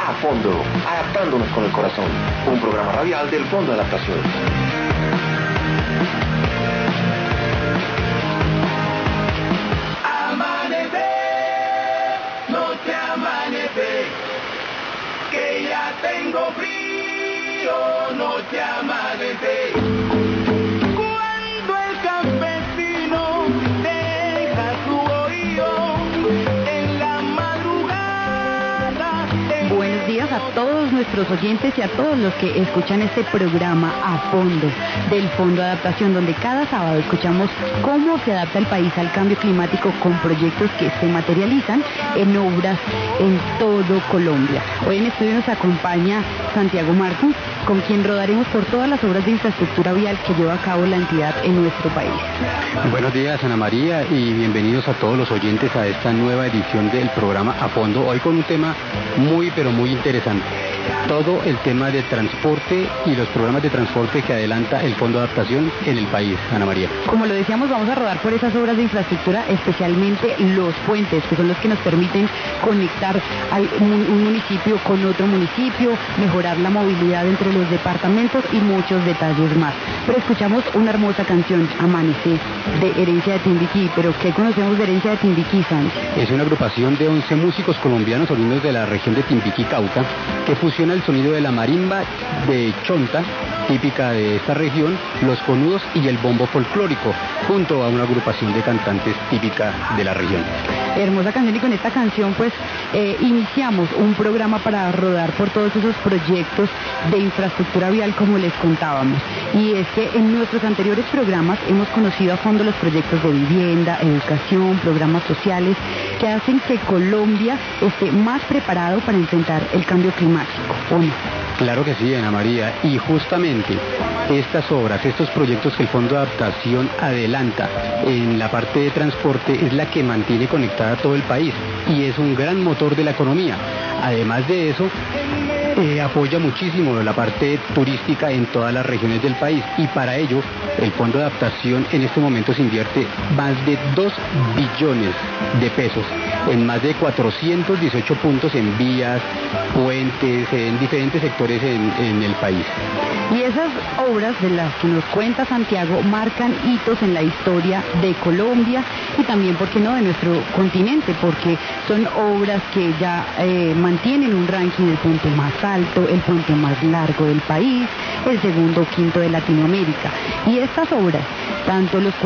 A Fondo, adaptándonos con el corazón. Un programa radial del Fondo de Adaptación. Amanece, noche amanece, que ya tengo frío, noche amanece. Cuando el campesino deja su oído en la madrugada. Buenos días a todos nuestros oyentes y a todos los que escuchan este programa A Fondo del Fondo de Adaptación, donde cada sábado escuchamos cómo se adapta el país al cambio climático con proyectos que se materializan en obras en todo Colombia. Hoy en estudio nos acompaña Santiago Martins, con quien rodaremos por todas las obras de infraestructura vial que lleva a cabo la entidad en nuestro país. Buenos días, Ana María, y bienvenidos a todos los oyentes a esta nueva edición del programa A Fondo, hoy con un tema muy pero muy interesante. Todo el tema de transporte y los programas de transporte que adelanta el Fondo de Adaptación en el país, Ana María. Como lo decíamos, vamos a rodar por esas obras de infraestructura, especialmente los puentes, que son los que nos permiten conectar un municipio con otro municipio, mejorar la movilidad entre los departamentos y muchos detalles más. Pero escuchamos una hermosa canción, Amanece, de Herencia de Timbiquí. ¿Pero qué conocemos de Herencia de Timbiquí, Santi? Es una agrupación de 11 músicos colombianos oriundos de la región de Timbiquí, Cauca, que fusiona el sonido de la marimba de chonta, típica de esta región, los conudos y el bombo folclórico, junto a una agrupación de cantantes típica de la región. Hermosa canción, y con esta canción pues iniciamos un programa para rodar por todos esos proyectos de infraestructura vial, como les contábamos. Y es que en nuestros anteriores programas hemos conocido a fondo los proyectos de vivienda, educación, programas sociales que hacen que Colombia esté más preparado para enfrentar el cambio climático, ¿o no? Claro que sí, Ana María, y justamente estas obras, estos proyectos que el Fondo de Adaptación adelanta en la parte de transporte es la que mantiene conectada a todo el país y es un gran motor de la economía. Además de eso, apoya muchísimo la parte turística en todas las regiones del país, y para ello el Fondo de Adaptación en este momento se invierte más de 2 billones de pesos en más de 418 puntos en vías, puentes, en diferentes sectores en el país. Y esas obras de las que nos cuenta Santiago marcan hitos en la historia de Colombia y también, ¿por qué no?, de nuestro continente, porque son obras que ya mantienen un ranking: el puente más alto, el puente más largo del país, el segundo o quinto de Latinoamérica. Y estas obras, tanto los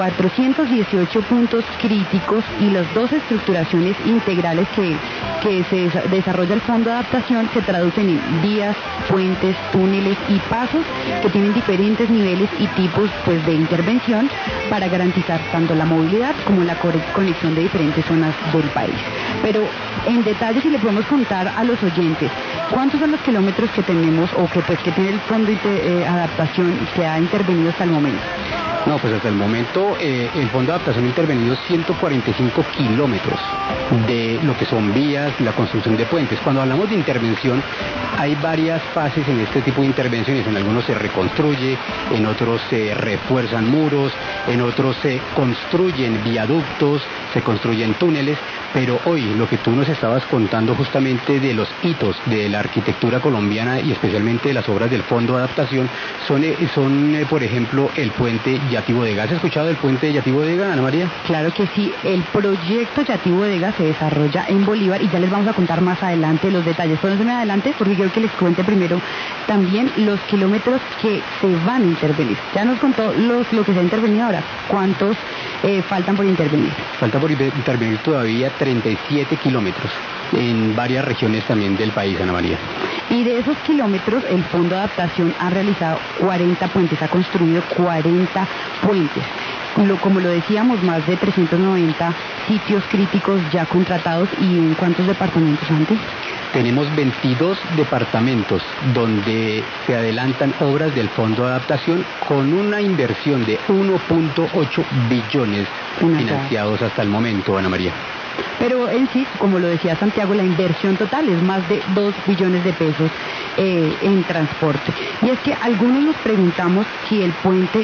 418 puntos críticos y las 2 estructuraciones integrales que se desarrolla el Fondo de Adaptación, se traducen en vías, puentes, túneles y pasos que tienen diferentes niveles y tipos pues de intervención para garantizar tanto la movilidad como la conexión de diferentes zonas del país. Pero en detalle, si le podemos contar a los oyentes cuántos son los kilómetros que tenemos o que tiene el Fondo de Adaptación que ha intervenido hasta el momento. No, pues hasta el momento el Fondo de Adaptación ha intervenido 145 kilómetros de lo que son vías, la construcción de puentes. Cuando hablamos de intervención, hay varias fases en este tipo de intervenciones. En algunos se reconstruye, en otros se refuerzan muros, en otros se construyen viaductos, se construyen túneles. Pero hoy lo que tú nos estabas contando justamente de los hitos de la arquitectura colombiana y especialmente de las obras del Fondo de Adaptación son por ejemplo, el puente Yatí-Bodega. ¿Has escuchado del puente Yatí-Bodega, Ana María? Claro que sí, el proyecto Yatí-Bodega se desarrolla en Bolívar y ya les vamos a contar más adelante los detalles. Pero no se me adelante porque quiero que les cuente primero también los kilómetros que se van a intervenir. Ya nos contó lo que se ha intervenido ahora. ¿Cuántos faltan por intervenir? Falta por intervenir todavía 37 kilómetros en varias regiones también del país, Ana María. Y de esos kilómetros, el Fondo de Adaptación ha realizado 40 puentes, ha construido 40 puentes. Como lo decíamos, más de 390 sitios críticos ya contratados. ¿Y en cuántos departamentos, antes? Tenemos 22 departamentos donde se adelantan obras del Fondo de Adaptación con una inversión de 1.8 billones financiados hasta el momento, Ana María. Pero en sí, como lo decía Santiago, la inversión total es más de 2 billones de pesos en transporte. Y es que algunos nos preguntamos si el puente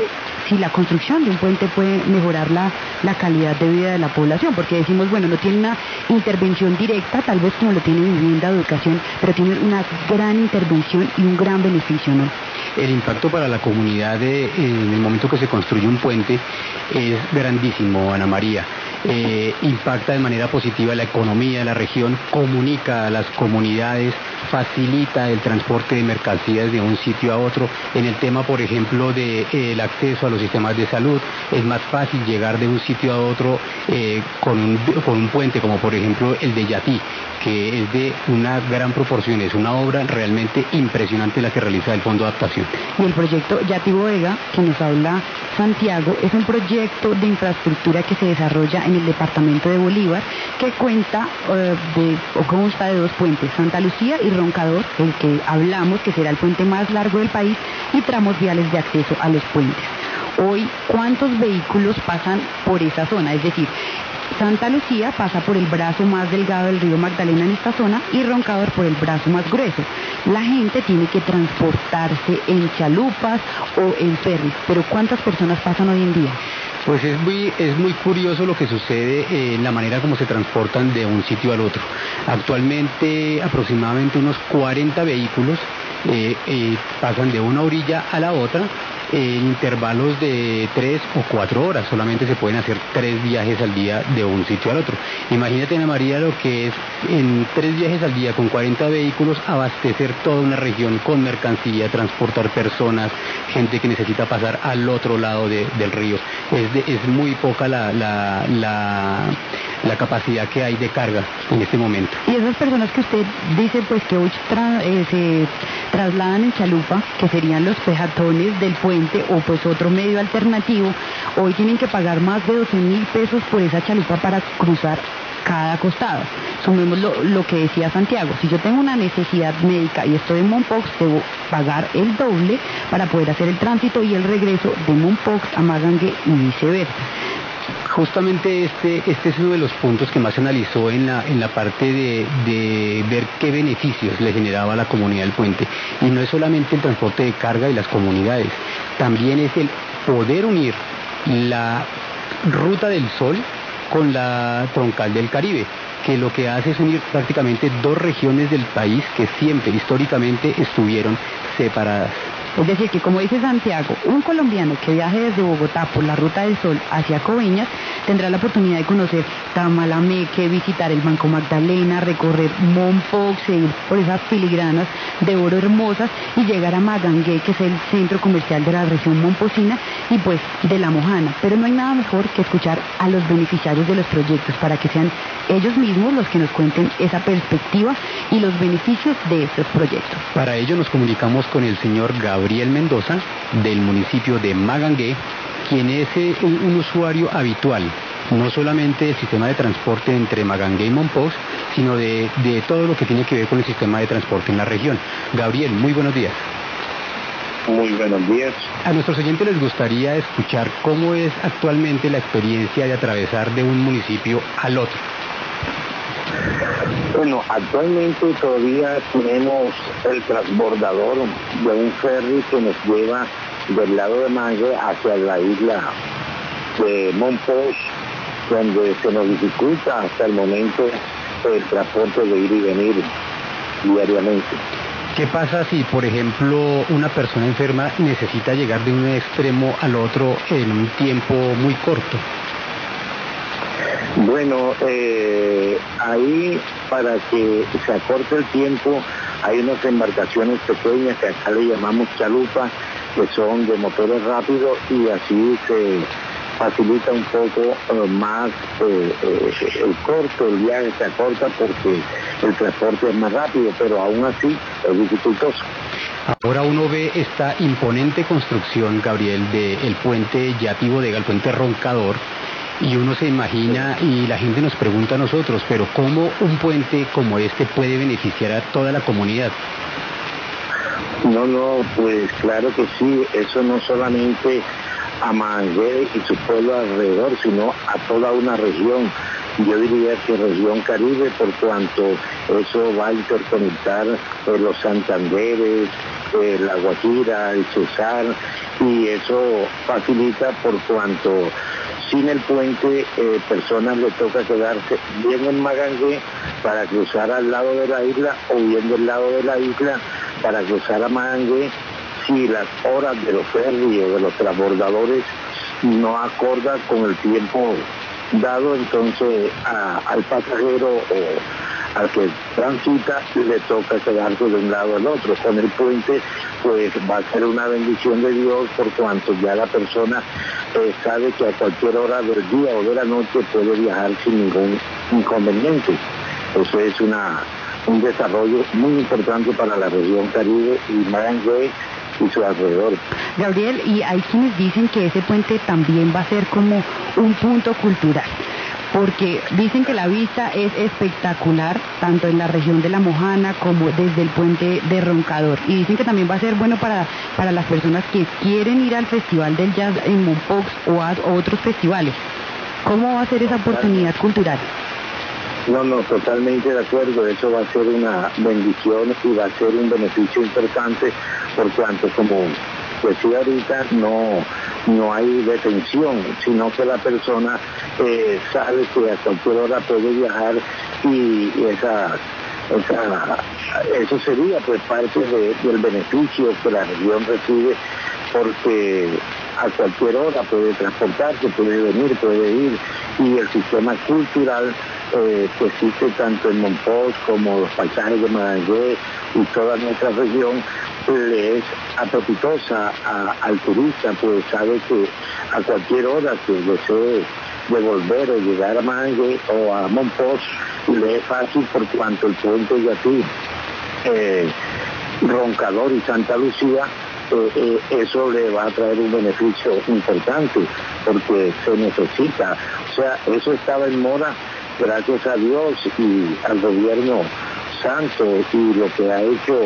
si la construcción de un puente puede mejorar la calidad de vida de la población, porque decimos, bueno, no tiene una intervención directa, tal vez como lo tiene vivienda, educación, pero tiene una gran intervención y un gran beneficio, ¿no? El impacto para la comunidad en el momento que se construye un puente es grandísimo, Ana María. Impacta de manera positiva la economía de la región, comunica a las comunidades, facilita el transporte de mercancías de un sitio a otro. En el tema, por ejemplo, del acceso a los sistemas de salud, es más fácil llegar de un sitio a otro con un puente, como por ejemplo el de Yatí, que es de una gran proporción, es una obra realmente impresionante la que realiza el Fondo de Adaptación. Y el proyecto Yatí Bodega, que nos habla Santiago, es un proyecto de infraestructura que se desarrolla en el departamento de Bolívar, que cuenta consta de dos puentes, Santa Lucía y Roncador, el que hablamos, que será el puente más largo del país, y tramos viales de acceso a los puentes. Hoy, ¿cuántos vehículos pasan por esa zona? Es decir, Santa Lucía pasa por el brazo más delgado del río Magdalena en esta zona y Roncador por el brazo más grueso. La gente tiene que transportarse en chalupas o en ferries, pero ¿cuántas personas pasan hoy en día? Pues es muy curioso lo que sucede en la manera como se transportan de un sitio al otro. Actualmente aproximadamente unos 40 vehículos pasan de una orilla a la otra en intervalos de 3 o 4 horas. Solamente se pueden hacer 3 viajes al día de un sitio al otro. Imagínate, Ana María, lo que es en 3 viajes al día con 40 vehículos abastecer toda una región con mercancía, transportar personas, gente que necesita pasar al otro lado del río. Es muy poca la capacidad que hay de carga en este momento. Y esas personas que usted dice pues que hoy se trasladan en chalupa, que serían los peatones del puente o pues otro medio alternativo, hoy tienen que pagar más de 12.000 pesos por esa chalupa para cruzar cada costado. Sumemos lo que decía Santiago, si yo tengo una necesidad médica y estoy en Mompox, debo pagar el doble para poder hacer el tránsito y el regreso de Mompox a Magangué y viceversa. Justamente este es uno de los puntos que más se analizó en la parte de ver qué beneficios le generaba a la comunidad del puente. Y no es solamente el transporte de carga y las comunidades, también es el poder unir la Ruta del Sol con la Troncal del Caribe, que lo que hace es unir prácticamente dos regiones del país que siempre históricamente estuvieron separadas. Es decir, que como dice Santiago, un colombiano que viaje desde Bogotá por la Ruta del Sol hacia Coveñas tendrá la oportunidad de conocer Tamalameque, visitar el Banco Magdalena, recorrer Mompox, seguir por esas filigranas de oro hermosas y llegar a Magangué, que es el centro comercial de la región mompocina y pues de La Mojana. Pero no hay nada mejor que escuchar a los beneficiarios de los proyectos para que sean ellos mismos los que nos cuenten esa perspectiva y los beneficios de estos proyectos. Para ello nos comunicamos con el señor Gabriel Mendoza, del municipio de Magangué, quien es un usuario habitual, no solamente del sistema de transporte entre Magangué y Mompox, sino de todo lo que tiene que ver con el sistema de transporte en la región. Gabriel, muy buenos días. Muy buenos días. A nuestros oyentes les gustaría escuchar cómo es actualmente la experiencia de atravesar de un municipio al otro. Bueno, actualmente todavía tenemos el transbordador de un ferry que nos lleva del lado de Mangue hacia la isla de Mompox, donde se nos dificulta hasta el momento el transporte de ir y venir diariamente. ¿Qué pasa si, por ejemplo, una persona enferma necesita llegar de un extremo al otro en un tiempo muy corto? Bueno, ahí para que se acorte el tiempo hay unas embarcaciones pequeñas que acá le llamamos chalupas, que son de motores rápidos y así se facilita un poco más el corto, el viaje se acorta porque el transporte es más rápido, pero aún así es dificultoso. Ahora uno ve esta imponente construcción, Gabriel, del puente Yatí Bodega, el puente Roncador, y uno se imagina y la gente nos pregunta a nosotros, pero ¿cómo un puente como este puede beneficiar a toda la comunidad? No, pues claro que sí, eso no solamente a Magangué y su pueblo alrededor, sino a toda una región. Yo diría que región Caribe, por cuanto eso va a interconectar los Santanderes, La Guajira, el Cesar, y eso facilita por cuanto sin el puente personas le toca quedarse bien en Magangué para cruzar al lado de la isla o bien del lado de la isla para cruzar a Magangué si las horas de los ferries o de los transbordadores no acordan con el tiempo dado, entonces al pasajero o al que transita le toca quedarse de un lado al otro. Con el puente pues va a ser una bendición de Dios por cuanto ya la persona sabe que a cualquier hora del día o de la noche puede viajar sin ningún inconveniente. Eso es un desarrollo muy importante para la región Caribe y Magangué y sus alrededores. Gabriel, y hay quienes dicen que ese puente también va a ser como un punto cultural, porque dicen que la vista es espectacular, tanto en la región de La Mojana como desde el puente de Roncador, y dicen que también va a ser bueno para las personas que quieren ir al Festival del Jazz en Mompox o a otros festivales. ¿Cómo va a ser esa oportunidad cultural? No, totalmente de acuerdo. Eso va a ser una bendición y va a ser un beneficio importante por cuanto, como decía ahorita, no hay detención, sino que la persona sabe que a cualquier hora puede viajar y eso sería pues parte del beneficio que la región recibe, porque a cualquier hora puede transportarse, puede venir, puede ir, y el sistema cultural que existe tanto en Mompox como los paisajes de Magangué y toda nuestra región le es apetitosa al turista, pues sabe que a cualquier hora que desee de volver o llegar a Magangué o a Mompox le es fácil por cuanto el puente de aquí, Roncador y Santa Lucía, eso le va a traer un beneficio importante porque se necesita. O sea, eso estaba en mora gracias a Dios y al gobierno santo y lo que ha hecho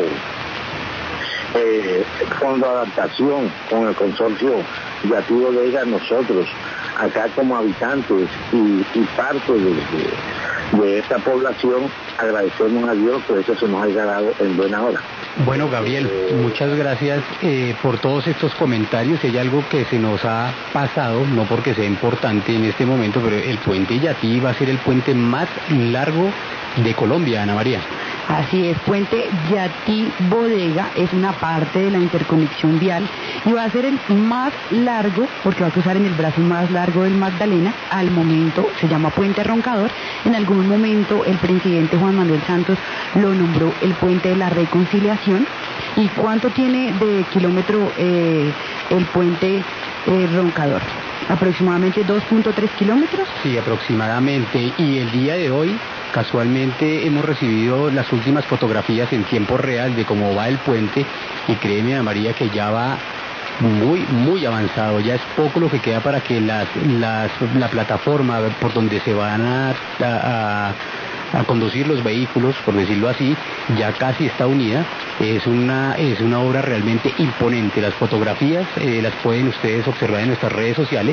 Fondo de Adaptación con el consorcio Yatí Bodega, nosotros acá como habitantes y parte de esta población agradecemos a Dios que eso se nos haya dado en buena hora. Bueno, Gabriel, muchas gracias por todos estos comentarios. Hay algo que se nos ha pasado, no porque sea importante en este momento, pero el puente Yatí va a ser el puente más largo de Colombia, Ana María. Así es, puente Yatí Bodega es una parte de la interconexión vial y va a ser el más largo porque va a cruzar en el brazo más largo del Magdalena. Al momento se llama puente Roncador. En algún momento el presidente Juan Manuel Santos lo nombró el puente de la Reconciliación. ¿Y cuánto tiene de kilómetro el puente Roncador? ¿Aproximadamente 2.3 kilómetros? Sí, aproximadamente. Y el día de hoy, casualmente, hemos recibido las últimas fotografías en tiempo real de cómo va el puente y créeme, Ana María, que ya va muy avanzado. Ya es poco lo que queda para que la plataforma por donde se van a conducir los vehículos, por decirlo así, ya casi está unida. Es una obra realmente imponente. Las fotografías las pueden ustedes observar en nuestras redes sociales,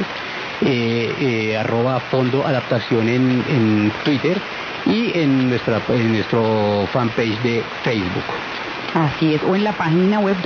@Fondo Adaptación en Twitter y en nuestro fanpage de Facebook. Así es, o en la página web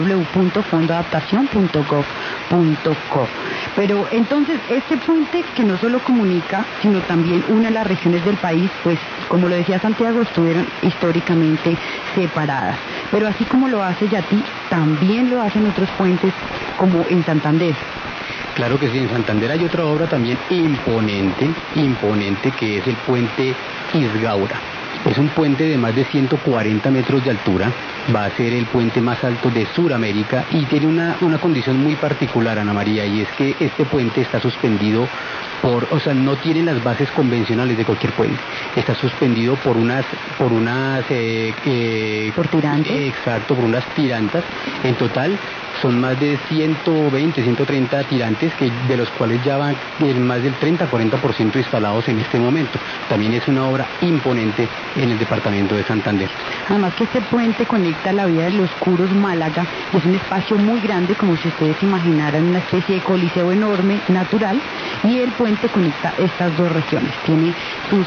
www.fondoadaptacion.gov.co. Pero entonces, este puente que no solo comunica, sino también une las regiones del país, pues, como lo decía Santiago, estuvieron históricamente separadas. Pero así como lo hace Yatí, también lo hacen otros puentes, como en Santander. Claro que sí, en Santander hay otra obra también imponente, que es el puente Isgaura. Es un puente de más de 140 metros de altura, va a ser el puente más alto de Sudamérica y tiene una condición muy particular, Ana María, y es que este puente está suspendido no tiene las bases convencionales de cualquier puente, está suspendido por unas tirantes. Exacto, por unas tirantas. En total son más de 120, 130 tirantes, de los cuales ya van más del 30-40% instalados en este momento. También es una obra imponente en el departamento de Santander. Además que este puente conecta la vía de Los Curos Málaga, es un espacio muy grande, como si ustedes imaginaran una especie de coliseo enorme, natural, y el puente conecta estas dos regiones. Tiene sus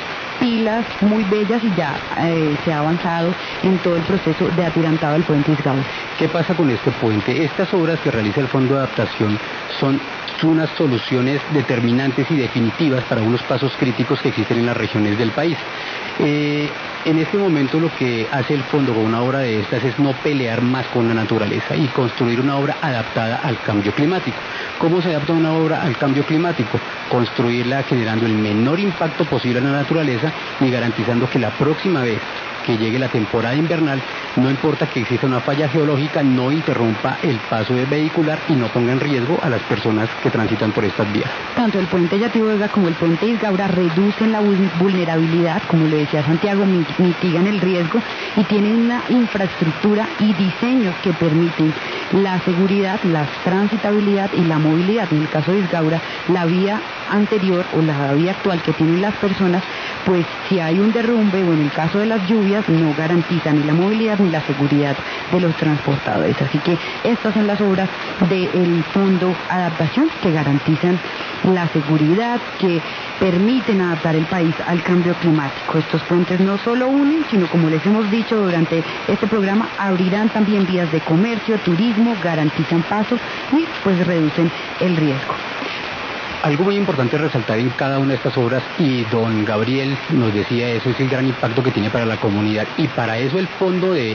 pilas muy bellas y ya se ha avanzado en todo el proceso de atirantado del puente Isgaura. ¿Qué pasa con este puente? Estas obras que realiza el Fondo de Adaptación son unas soluciones determinantes y definitivas para unos pasos críticos que existen en las regiones del país. En este momento lo que hace el fondo con una obra de estas es no pelear más con la naturaleza y construir una obra adaptada al cambio climático. ¿Cómo se adapta una obra al cambio climático? Construirla generando el menor impacto posible en la naturaleza y garantizando que la próxima vez que llegue la temporada invernal, no importa que exista una falla geológica, no interrumpa el paso vehicular y no ponga en riesgo a las personas que transitan por estas vías. Tanto el puente Yati-Bodega como el puente Isgaura reducen la vulnerabilidad, como le decía Santiago, mitigan el riesgo y tienen una infraestructura y diseños que permiten la seguridad, la transitabilidad y la movilidad. En el caso de Isgaura, la vía anterior o la vía actual que tienen las personas, pues si hay un derrumbe o en el caso de las lluvias, no garantizan ni la movilidad ni la seguridad de los transportadores. Así que estas son las obras del Fondo Adaptación que garantizan la seguridad, que permiten adaptar el país al cambio climático. Estos puentes no solo unen, sino como les hemos dicho durante este programa, abrirán también vías de comercio, turismo, garantizan paso y pues reducen el riesgo. Algo muy importante resaltar en cada una de estas obras, y don Gabriel nos decía eso, es el gran impacto que tiene para la comunidad, y para eso el Fondo de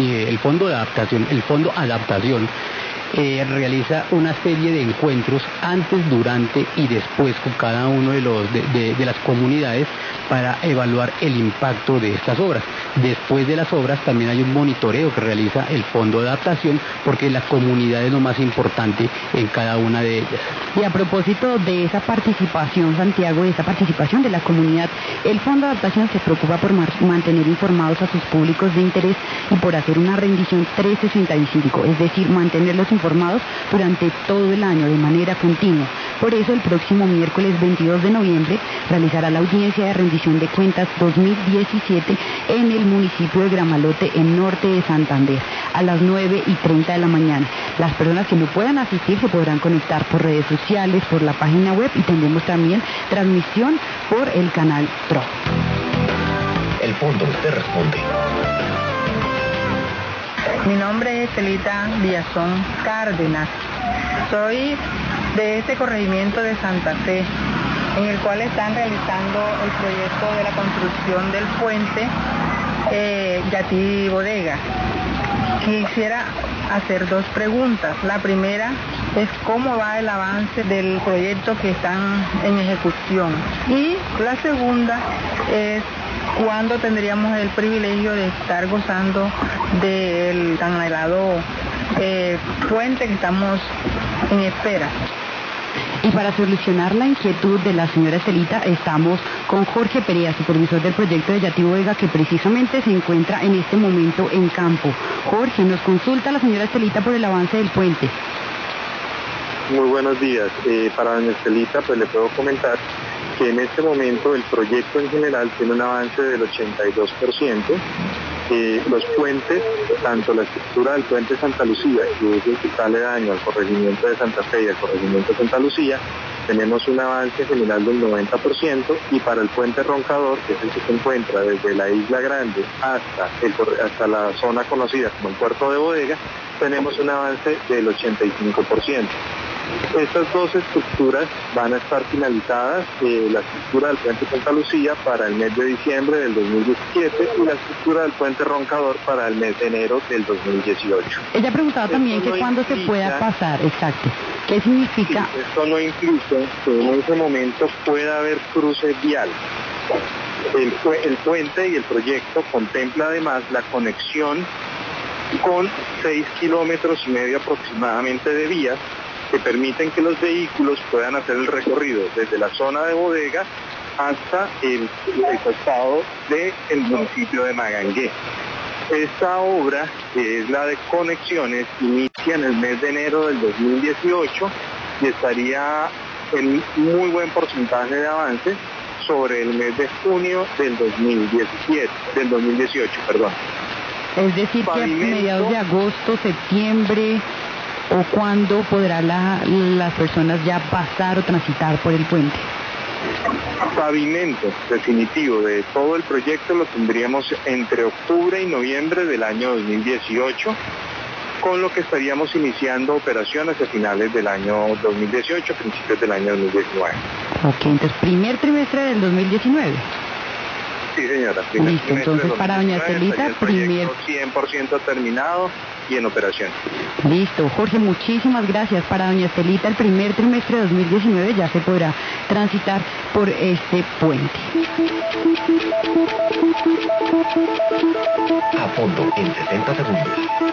Adaptación realiza una serie de encuentros antes, durante y después con cada uno de las comunidades para evaluar el impacto de estas obras. Después de las obras también hay un monitoreo que realiza el Fondo de Adaptación, porque la comunidad es lo más importante en cada una de ellas. Y a propósito de esa participación, Santiago, de esa participación de la comunidad, el Fondo de Adaptación se preocupa por mantener informados a sus públicos de interés y por hacer una rendición 365, es decir, mantenerlos informados durante todo el año de manera continua. Por eso el próximo miércoles 22 de noviembre realizará la audiencia de rendición de cuentas 2017 en el municipio de Gramalote, en norte de Santander, a las 9:30 de la mañana. Las personas que no puedan asistir se podrán conectar por redes sociales, por la página web, y tendremos también transmisión por el canal TRO. El fondo te responde. Mi nombre es Celita Villazón Cárdenas. Soy de este corregimiento de Santa Fe, en el cual están realizando el proyecto de la construcción del puente Yati-Bodega. Quisiera hacer dos preguntas. La primera es cómo va el avance del proyecto que están en ejecución. Y la segunda es cuándo tendríamos el privilegio de estar gozando del tan anhelado puente que estamos en espera. Y para solucionar la inquietud de la señora Celita, estamos con Jorge Perea, supervisor del proyecto de Yati-Bodega, que precisamente se encuentra en este momento en campo. Jorge, nos consulta la señora Celita por el avance del puente. Muy buenos días. Para doña Celita, pues le puedo comentar que en este momento el proyecto en general tiene un avance del 82%. Los puentes, tanto la estructura del puente Santa Lucía, que es el que está aledaño al corregimiento de Santa Fe y al corregimiento de Santa Lucía, tenemos un avance general del 90%, y para el puente Roncador, que es el que se encuentra desde la Isla Grande hasta la zona conocida como el puerto de Bodega, tenemos un avance del 85%. Estas dos estructuras van a estar finalizadas, la estructura del puente Santa Lucía para el mes de diciembre del 2017 y la estructura del puente Roncador para el mes de enero del 2018. Ella preguntaba también que cuándo se pueda pasar, exacto. ¿Qué significa? Sí, esto no implica que en ese momento pueda haber cruce vial. El puente y el proyecto contempla además la conexión con 6,5 kilómetros aproximadamente de vías que permiten que los vehículos puedan hacer el recorrido desde la zona de Bodega hasta el costado del municipio de Magangué. Esta obra, que es la de conexiones, inicia en el mes de enero del 2018 y estaría en muy buen porcentaje de avance sobre el mes de junio del 2018. Es decir, que a mediados de agosto, septiembre, o cuándo podrán las personas ya pasar o transitar por el puente. Pavimento definitivo de todo el proyecto lo tendríamos entre octubre y noviembre del año 2018, con lo que estaríamos iniciando operaciones a finales del año 2018, principios del año 2019. Ok, entonces primer trimestre del 2019. Sí, señora. Listo, entonces para doña Estelita, primer 100% terminado y en operación. Listo, Jorge, muchísimas gracias. Para doña Estelita, el primer trimestre de 2019 ya se podrá transitar por este puente. A fondo en 60 segundos.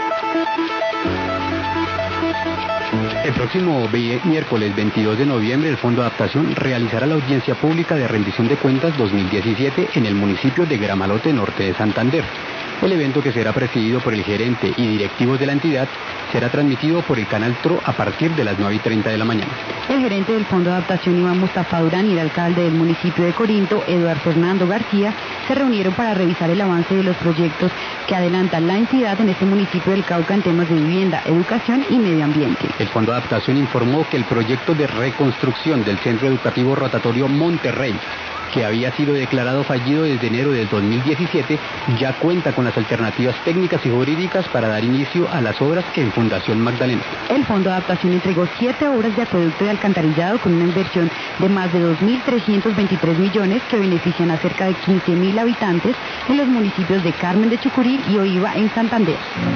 El próximo miércoles 22 de noviembre, el Fondo de Adaptación realizará la audiencia pública de rendición de cuentas 2017 en el municipio de Gramalote, norte de Santander. El evento, que será presidido por el gerente y directivos de la entidad, será transmitido por el canal TRO a partir de las 9:30 de la mañana. El gerente del Fondo de Adaptación, Iván Mustafa Durán, y el alcalde del municipio de Corinto, Eduardo Fernando García, se reunieron para revisar el avance de los proyectos que adelanta la entidad en este municipio del Cauca en temas de vivienda, educación y medio ambiente. El Fondo de Adaptación informó que el proyecto de reconstrucción del Centro Educativo Rotatorio Monterrey, que había sido declarado fallido desde enero del 2017, ya cuenta con las alternativas técnicas y jurídicas para dar inicio a las obras en Fundación Magdalena. El Fondo de Adaptación entregó 7 obras de acueducto y alcantarillado con una inversión de más de 2.323 millones que benefician a cerca de 15.000 habitantes en los municipios de Carmen de Chucurí y Oiva en Santander.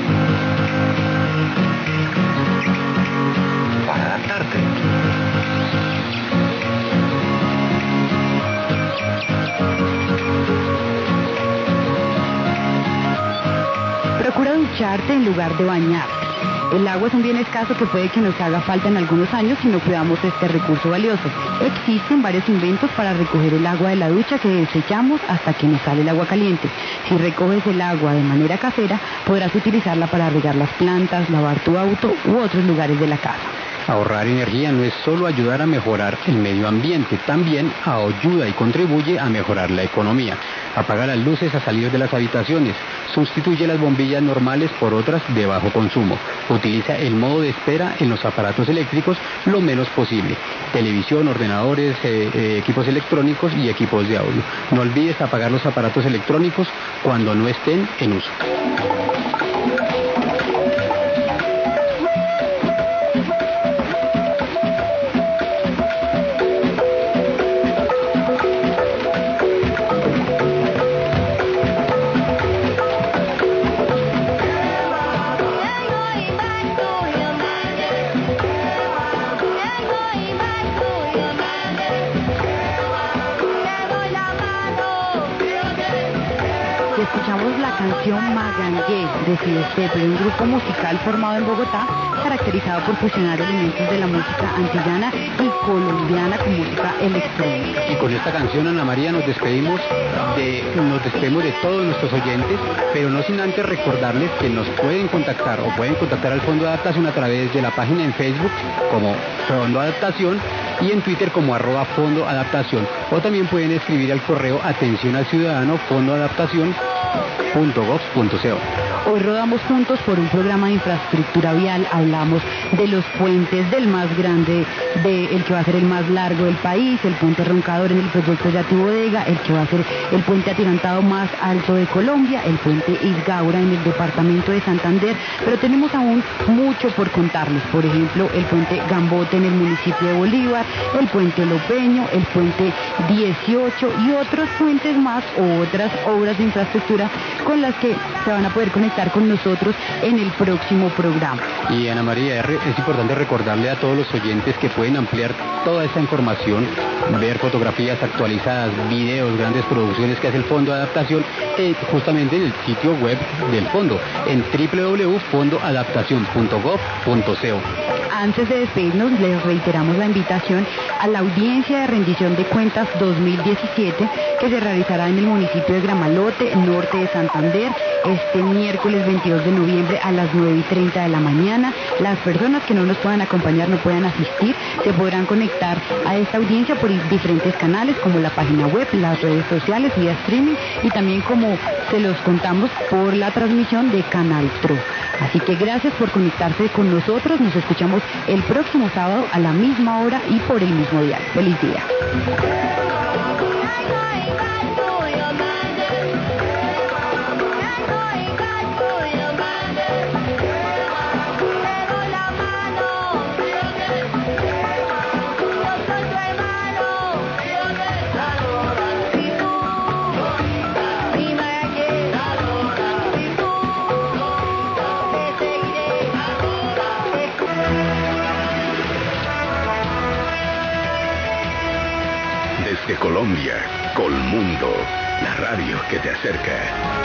Para adaptarte. Procura ducharte en lugar de bañarte. El agua es un bien escaso que puede que nos haga falta en algunos años si no cuidamos este recurso valioso. Existen varios inventos para recoger el agua de la ducha que desechamos hasta que nos sale el agua caliente. Si recoges el agua de manera casera, podrás utilizarla para regar las plantas, lavar tu auto u otros lugares de la casa. Ahorrar energía no es solo ayudar a mejorar el medio ambiente, también ayuda y contribuye a mejorar la economía. Apaga las luces al salir de las habitaciones, sustituye las bombillas normales por otras de bajo consumo. Utiliza el modo de espera en los aparatos eléctricos lo menos posible. Televisión, ordenadores, equipos electrónicos y equipos de audio. No olvides apagar los aparatos electrónicos cuando no estén en uso. Escuchamos la canción Magangué de Sidestepe, un grupo musical formado en Bogotá, caracterizado por fusionar elementos de la música antillana y colombiana con música electrónica. Y con esta canción, Ana María, nos despedimos de todos nuestros oyentes, pero no sin antes recordarles que nos pueden contactar o pueden contactar al Fondo de Adaptación a través de la página en Facebook como Fondo Adaptación y en Twitter como @Fondo Adaptación, o también pueden escribir al correo atención al ciudadano fondoadaptación.gov.co. Hoy rodamos juntos por un programa de infraestructura vial, hablamos de los puentes, del más grande, el que va a ser el más largo del país, el puente Roncador en el proyecto Yati Bodega, el que va a ser el puente atirantado más alto de Colombia, el puente Isgaura en el departamento de Santander, pero tenemos aún mucho por contarles, por ejemplo, el puente Gambote en el municipio de Bolívar, el puente Lopeño, el puente 18 y otros puentes más o otras obras de infraestructura con las que se van a poder conectar con nosotros en el próximo programa. Y Ana María, es importante recordarle a todos los oyentes que pueden ampliar toda esta información, ver fotografías actualizadas, videos, grandes producciones que hace el Fondo de Adaptación, justamente en el sitio web del Fondo, en www.fondoadaptacion.gov.co. Antes de despedirnos, les reiteramos la invitación a la audiencia de rendición de cuentas 2017 que se realizará en el municipio de Gramalote, norte de Santander, este miércoles 22 de noviembre a las 9:30 de la mañana. Las personas que no nos puedan acompañar, no puedan asistir, se podrán conectar a esta audiencia por diferentes canales como la página web, las redes sociales, vía streaming y también, como se los contamos, por la transmisión de Canal TRO. Así que gracias por conectarse con nosotros, nos escuchamos el próximo sábado a la misma hora y por el mismo dial. ¡Feliz día! Desde Colombia, Colmundo, la radio que te acerca.